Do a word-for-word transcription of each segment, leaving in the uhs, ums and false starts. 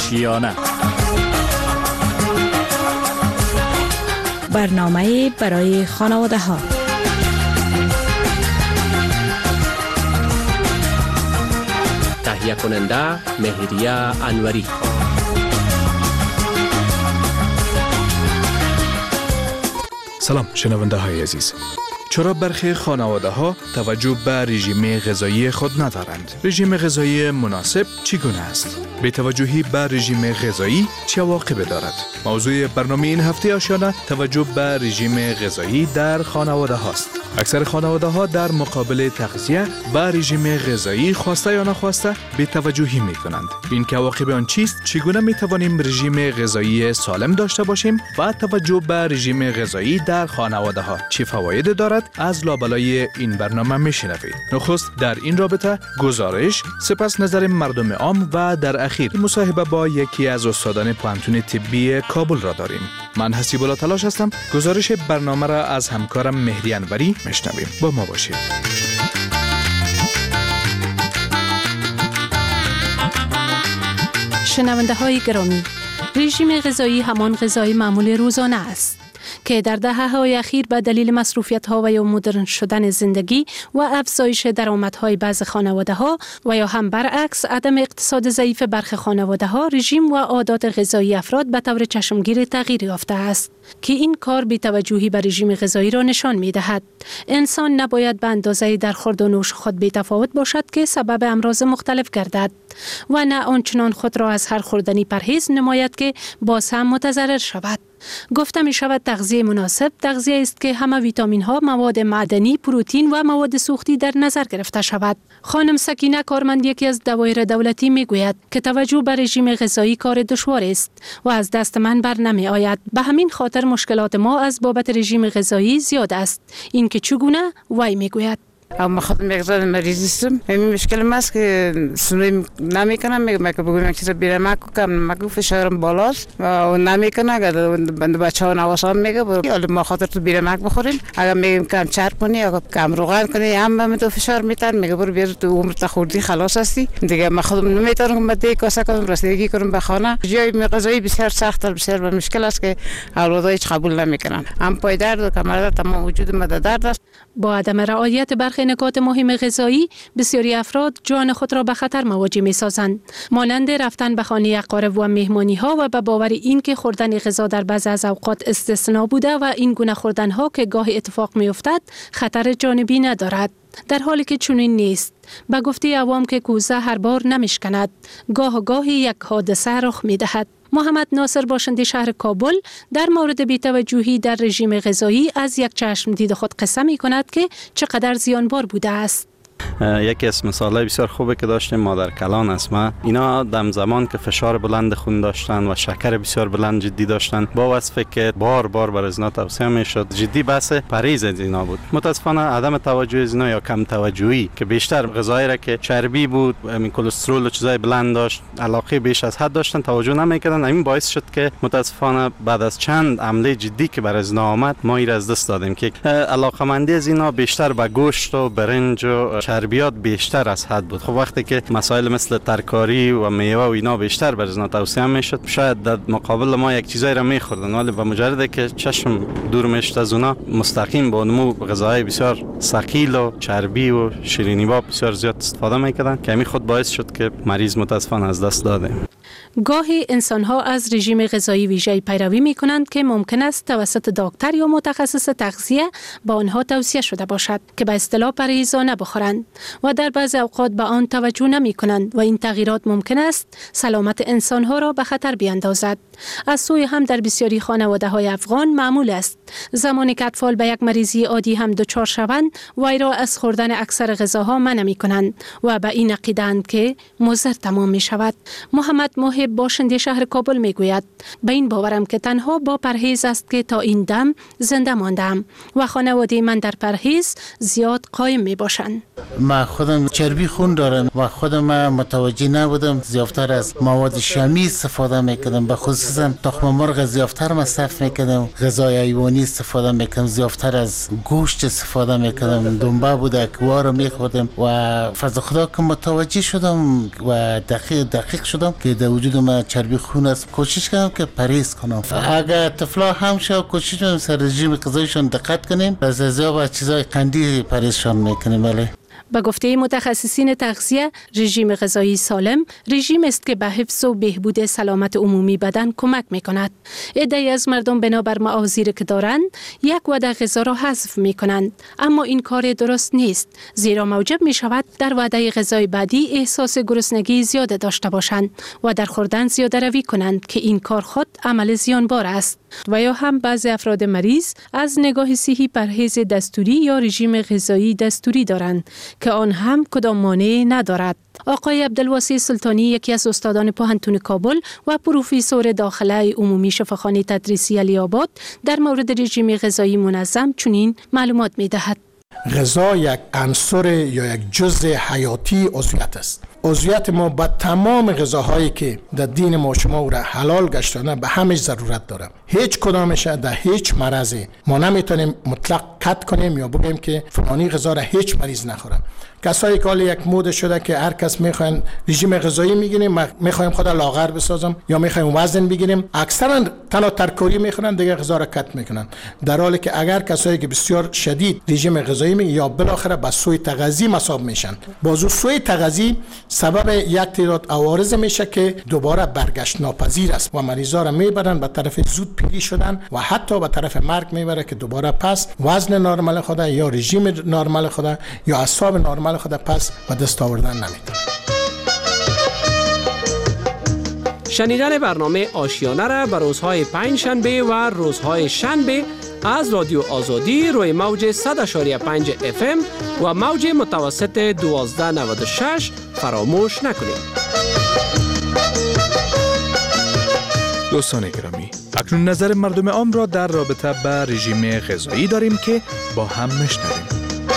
آشیانه. برنامه برای خانواده ها. تهیه کننده مهریه انوری. سلام شنونده های عزیز. چرا برخی خانواده ها توجه به رژیم غذایی خود ندارند؟ رژیم غذایی مناسب چگونه است؟ به توجهی به رژیم غذایی چه عواقبی دارد؟ موضوع برنامه این هفته آشیانه توجه به رژیم غذایی در خانواده هاست. اکثر خانواده ها در مقابل تغذیه به رژیم غذایی خواسته یا نخواسته به توجهی می کنند. این که عواقب آن چیست؟ چگونه می توانیم رژیم غذایی سالم داشته باشیم و توجه به رژیم غذایی در خانواده ها چه فوایدی دارد؟ از لابلای این برنامه میشنوید. نخست در این رابطه گزارش، سپس نظر مردم عام و در اخیر مصاحبه با یکی از استادان پوهنتون طبی کابل را داریم. من حسیب الله تلاش هستم. گزارش برنامه را از همکارم مهری انوری میشنویم. با ما باشید. شنونده های گرامی، رژیم غذایی همان غذای معمول روزانه است که در دهه‌های اخیر به دلیل مصروفیت‌ها و یا مدرن شدن زندگی و افزایش درآمدهای بعضی خانواده‌ها و یا هم برعکس عدم اقتصاد ضعیف برخی خانواده‌ها، رژیم و عادات غذایی افراد به طور چشمگیر تغییر یافته است که این کار بی‌توجهی به رژیم غذایی را نشان می‌دهد. انسان نباید به اندازه در خورد و نوش خود بی‌تفاوت باشد که سبب امراض مختلف گردد و نه آنچنان خود را از هر خوردنی پرهیز نماید که باز هم متضرر شود. گفته می شود تغذیه مناسب تغذیه است که همه ویتامین ها، مواد معدنی، پروتئین و مواد سوختی در نظر گرفته شود. خانم سکینه کارمند یکی از دوایر دولتی می گوید که توجه به رژیم غذایی کار دشوار است و از دست من بر نمی آید. به همین خاطر مشکلات ما از بابت رژیم غذایی زیاد است. این که چگونه وی می گوید. اما خودم مقدار مریض هستم. همین مشکل ما است که سونی نمیکنم. میگم که بگویم چیزا بیرم کم مگو فشارم بالاست و نمیکنه. اگر بند بچه‌ها نواسام میگه حالا ما خاطر تو بیرم بخوریم. اگر میگیم کم چرب کنی یا کم روغن کنی هم به تو فشار میتن. میگه برو بیا تو عمر تا خوردی خلاص هستی. دیگه ما خودم نمیتونم بعد کاسه کنم رسیدگی کنم به خانه. جای غذایی بسیار سخت بسیار مشکل است که اولادها هیچ قبول نمیکنن. هم پای درد و کمر درد تمام وجود ما درد است. با عدم رعایت برخی نکات مهم غذایی، بسیاری افراد جان خود را به خطر مواجه می سازند، مانند رفتن به خانه اقارب و مهمانی ها و به باور این که خوردن غذا در بعضی از اوقات استثنا بوده و این گونه خوردن ها که گاهی اتفاق می افتد خطر جانبی ندارد، در حالی که چنین نیست. به گفته عوام که کوزه هر بار نمیشکند، گاه و گاهی یک حادثه رخ می دهد. محمد ناصر باشنده شهر کابل در مورد بی‌توجهی در رژیم غذایی از یک چشم دید خود قصه می کند که چقدر زیانبار بوده است. یکی از مثالای بسیار خوبه که داشتیم مادر کلان اسما، اینا دم زمان که فشار بلند خون داشتن و شکر بسیار بلند جدی داشتن، با وصفه که بار بار بر ازنا توصیه میشد جدی بحث پرهیز از اینا بود. متاسفانه عدم توجه از اینا یا کم توجهی که بیشتر غذایی را که چربی بود، همین کلسترول و چیزای بلند داشت، علاقه بیش از حد داشتن توجه نمیکردن. همین باعث شد که متاسفانه بعد از چند عمله جدی که بر ازنا آمد ما این از دست دادیم که علاقمندی از اینا بیشتر به گوشت و برنج و چربیات بیشتر از حد بود. خب وقتی که مسائل مثل ترکاری و میوه و اینا بیشتر بر ازنا توصیه میشد، شاید در مقابل ما یک چیزایی را میخوردن، ولی به مجرد که چشم دور میشد از اونا، مستقیم با نمو غذاهای بسیار ثقیل و چربی و شیرینی با بسیار زیاد استفاده میکردن که همین خود باعث شد که مریض متاسفانه از دست داده. گاهی انسان‌ها از رژیم غذایی ویژه‌ای پیروی می‌کنند که ممکن است توسط دکتر یا متخصص تغذیه با آنها توصیه شده باشد که به اصطلاح پرهیزانه بخورند و در بعضی اوقات به آن توجه نمی‌کنند و این تغییرات ممکن است سلامت انسان‌ها را به خطر بیاندازد. از سوی هم در بسیاری خانواده‌های افغان معمول است زمانی که اطفال به یک مریضی عادی هم دچار شوند وی را از خوردن اکثر غذاها منع می‌کنند و به این عقیده‌اند که مضر تمام می‌شود. محمد محب باشنده شهر کابل میگوید به این باورم که تنها با پرهیز است که تا این دم زنده ماندم و خانواده من در پرهیز زیاد قایم می باشند. من خودم چربی خون دارم و خودم متوجه نبودم، زیادتر از مواد شیمی استفاده میکردم، به خصوص خصوصا تخم مرغ زیافتر مصرف میکردم، غذای حیوانی استفاده میکردم، زیافتر از گوشت استفاده میکردم، دنبه بوده کوار رو میخوردم و فضل خدا که متوجه شدم و دقیق دقیق شدم که در وجود من چربی خون است. کوشش کردم که پرهیز کنم. اگر طفلا هم شو کوشش کنیم سر رژیم غذاییشون دقت کنیم، از ازیا و چیزای قندی پرهیزشان میکنیم. بله. به گفته متخصصین تغذیه، رژیم غذایی سالم رژیم است که به حفظ و بهبود سلامت عمومی بدن کمک می‌کند. عده‌ای از مردم بنابر معاذیری که دارند یک وعده غذا را حذف می‌کنند، اما این کار درست نیست، زیرا موجب می‌شود در وعده غذای بعدی احساس گرسنگی زیاد داشته باشند و در خوردن زیاده روی کنند که این کار خود عمل زیانبار است. و یا هم بعضی افراد مریض از نگاه صحی پرهیز دستوری یا رژیم غذایی دستوری دارند که آن هم کدام مانع ندارد. آقای عبدالواسی سلطانی، یکی از استادان پوهنتون کابل و پروفسور داخله عمومی شفاخانه تدریسی علی‌آباد، در مورد رژیم غذایی منظم چنین معلومات می‌دهد. غذا یک عنصر یا یک جزء حیاتی عضویت است. عضویت ما با تمام غذاهایی که در دین ما شما او را حلال گشتانه به همش ضرورت داره. هیچ کدامش در هیچ مرضی ما نمیتونیم مطلق قطع کنیم یا بگیم که فلانی غذا را هیچ مریض نخوره. کسایی که یک مود شده که هر کس میخواین رژیم غذایی میگیریم، میخوایم خود لاغر بسازم یا میخوایم وزن بگیریم، اکثرا تنها ترکاری میخورن، دیگه غذا را قطع میکنن. در حالی که اگر کسایی که بسیار شدید رژیم غذایی میگیرن یا بالاخره با سوء تغذیه مصاب میشن، بازو سوء تغذیه سبب یک تعداد عوارض میشه که دوباره برگشت ناپذیر است و مریضا را میبرن به طرف زود پیری شدن و حتی به طرف مرگ میبره که دوباره پس وزن نرمال خود یا رژیم نرمال خود یا اعصاب نرمال خود پس به دست آوردن نمیتونه. شنیدن برنامه آشیانه را به روزهای پنج شنبه و روزهای شنبه از رادیو آزادی روی موج صد و پنج اف ام و موج متوسط دوازده نود و شش فراموش نکنید. دوستان گرامی، اکنون نظر مردم عام را در رابطه با رژیم غذایی داریم که با هم میشنویم.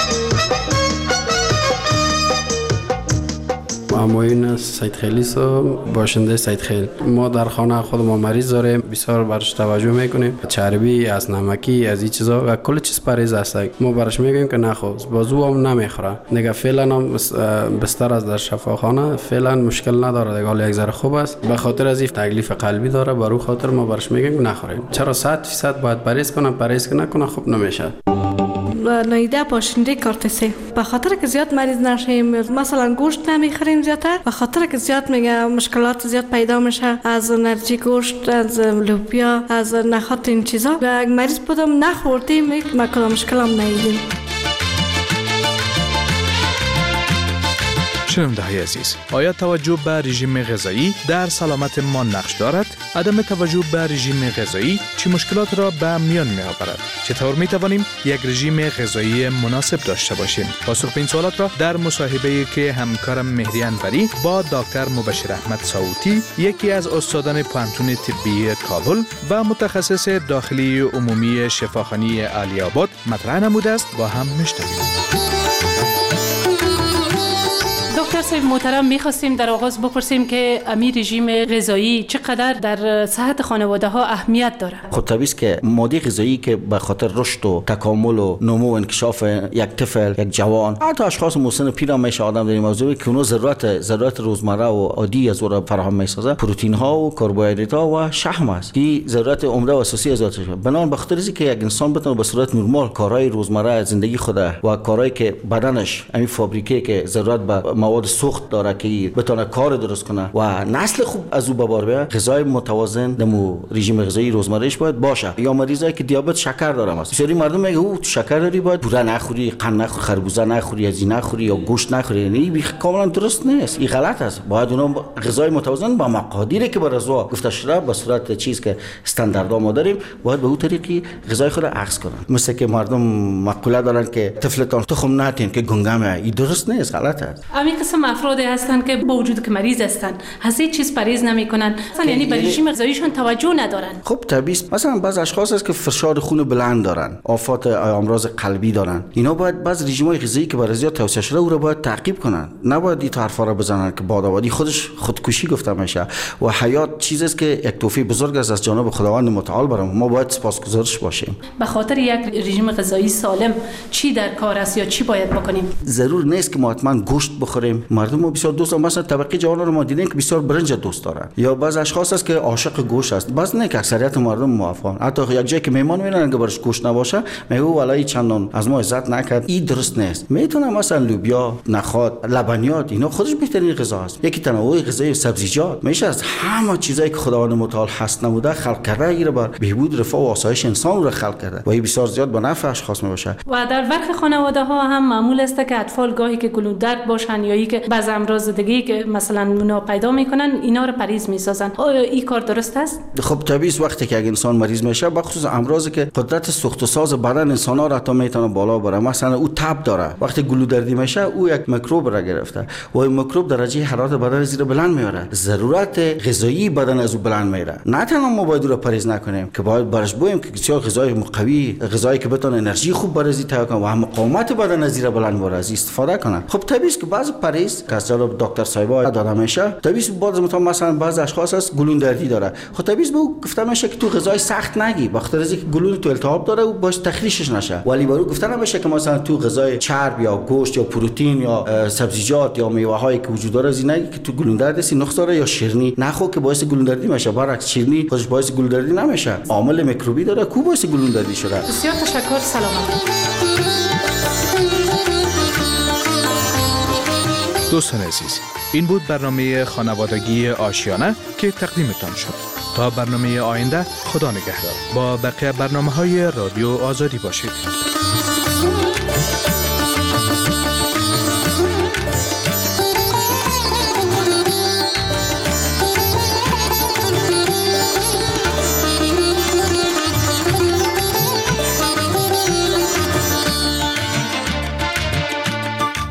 معموین سید خیلی سو باشنده سید خیل، ما در خانه خود ما مریض داریم، بسیار برش توجه میکنیم، چربی از نمکی از این چیزا و کل چیز پرهیز است. ما برش میگیم که نخو، بازو هم نمیخوره دیگه. فعلا هم بستر از در شفاخانه فعلا مشکل نداره دیگه، حال یک ذره خوب است. به خاطر از این تکلیف قلبی داره، برای خاطر ما برش میگیم نخوریم. چرا صد درصد باید پرهیز کنه، پرهیز نکنه خوب نمیشه. نایده باشنده کارتسه، به خاطر که زیاد مریض نشیم، مثلا گوشت نمیخوریم زیادتر، به خاطر که زیاد میگه مشکلات زیاد پیدا میشه از انرژی گوشت، از لوبیا، از نخات این چیزا. و مریض بودم نخوردیم یک مکلا مشکل هم ندیدیم. شنونده های عزیز، آیا توجه به رژیم غذایی در سلامت ما نقش دارد؟ عدم توجه به رژیم غذایی چه مشکلات را به میان می آورد؟ چطور می توانیم یک رژیم غذایی مناسب داشته باشیم؟ پاسخ به این سوالات را در مصاحبه‌ای که همکارم مهدی انوری با دکتر مبشر احمد صوتی، یکی از استادان پوهنتون طبی کابل و متخصص داخلی عمومی شفاخانه علی‌آباد مطرح نموده است با هم میشنویم. دکتر صاحب محترم، می‌خواستیم در آغاز بپرسیم که امی رژیم غذایی چقدر در صحت خانواده ها اهمیت داره؟ خود طبیعی است که ماده غذایی که به خاطر رشد و تکامل و نمو و انکشاف یک طفل، یک جوان، حتی اشخاص مسن پیر هم میشه آدم در این موضوع که اونها ضرورت ضرورت روزمره و عادی از اون فراهم میسازه، پروتئین ها و کربوهیدرات ها و شحم است که ضرورت عمده و اساسی از ذاتش. بنابراین به خاطر اینکه یک انسان بتونه به صورت نرمال کارهای روزمره زندگی خود و کارهایی که بدنش همین فابریکه که ضرورت به مواد سوخت داره که بتونه کار درست کنه و نسل خوب از او به بار بیاره، غذای متوازن دمو رژیم غذایی روزمرهش باید باشه. یا مریضایی که دیابت شکر دارن است، بسیاری مردم میگه او شکر داری باید پوره نخوری، قند نخوری، خربوزه نخوری، از این نخوری یا گوشت نخوری. یعنی بی کاملا درست نیست، این غلط است. باید اونها غذای متوازن با مقادیری که بر رضا گفته شده به صورت چیز که استانداردها ما داریم باید به اون طریقی غذای خود عکس کنن. مثل که مردم مقوله دارن که طفلتان تخم نتین که گنگمه، این درست نیست، غلط است. همین قسم افرادی هستند که با وجود که مریض هستند از هیچ چیز پرهیز نمیکنن، مثلا یعنی به رژیم غذاییشون توجه ندارن. خب طبیعی مثلا بعض اشخاص هست که فشار خون بلند دارن، آفات امراض قلبی دارن، اینا باید بعض رژیم‌های غذایی که برای زیاد توصیه شده او رو باید تعقیب کنن، نباید این حرفا رو بزنن که بادآبادی خودش خودکشی گفته میشه و حیات چیزی است که یک تحفه بزرگ است از جانب خداوند متعال برام، ما باید سپاسگزارش باشیم. به خاطر یک رژیم غذایی سالم چی در کار است یا چی باید بکنیم؟ ضرور نیست که ما حتما گوشت بخوریم. مردم ما بسیار دوست دارن، مثلا طبقه جوان رو ما دیدیم که بسیار برنج دوست دارن، یا بعض اشخاص هست که عاشق گوشت است، بعض نه که اکثریت مردم موافقن. حتی یک جایی که مهمان میرن که برش گوشت نباشه میگه والله چندان از ما عزت نکرد، این درست نیست. میتونه مثلا لوبیا، نخود، لبنیات اینا خودش بهترین غذا است. یکی تنوع غذایی، سبزیجات میشه از همه چیزایی که خداوند متعال هست نموده خلق کرده، ایره بر بهبود رفاه و آسایش انسان رو خلق کرده و این بسیار زیاد به نفع اشخاص میباشه. و در برخی خانواده ها هم معمول است که اطفال گاهی که گلودرد باشن یا ای که بعض امراض دیگه که مثلا اونا پیدا میکنن اینا رو پرهیز میسازن. آیا این کار درست است؟ خب طبیعی وقتی که انسان مریض میشه بخصوص امراضی که قدرت سوخت و ساز بدن انسان ها را تا میتونه بالا بره، مثلا او تب داره، وقتی گلودردی میشه او یک میکروب را گرفته و این میکروب درجه حرارت بدن زیر بلند میاره، ضرورت غذایی بدن از او بلند میره. نه تنها ما باید رو پرهیز نکنیم که باید برش بویم که بسیار غذای قوی، غذایی که بتونه انرژی خوب برازی تهیه کنه و هم مقاومت بدن از زیر بلند بره از استفاده کنه. خب طبیعی است که بعضی پرهیز که از جانب دکتر صاحبا داده میشه، طبیعی است بعضی مثلا بعضی اشخاص هست گلودردی داره، خب طبیعی است به او گفته میشه که تو غذای سخت نگی، بخاطر اینکه گلون تو التهاب داره و باش تخلیشش نشه، ولی برو گفته نمیشه که مثلا تو غذای چرب یا گوشت یا پروتئین یا سبزیجات یا میوه هایی که وجود داره زینگی که تو گلودردی سی نقص داره یا شیرینی نخو که باعث گلودردی میشه، برعکس شیرینی خودش باعث گلودردی نمیشه، عامل میکروبی داره کو باعث گلودردی شده. بسیار تشکر، سلامت. دوستان عزیز، این بود برنامه خانوادگی آشیانه که تقدیمتان شد. تا برنامه آینده، خدا نگهدار. با بقیه برنامه‌های رادیو آزادی باشید.